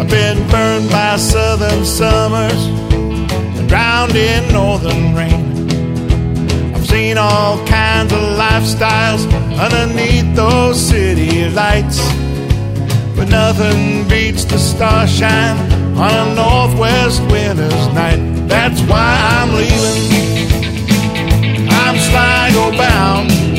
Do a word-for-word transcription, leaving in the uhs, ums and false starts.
been burned by southern summers and drowned in northern rain. I've seen all kinds of lifestyles underneath those city lights, but nothing beats the starshine on a northwest winter's night. That's why I'm leaving. I'm Sligo bound.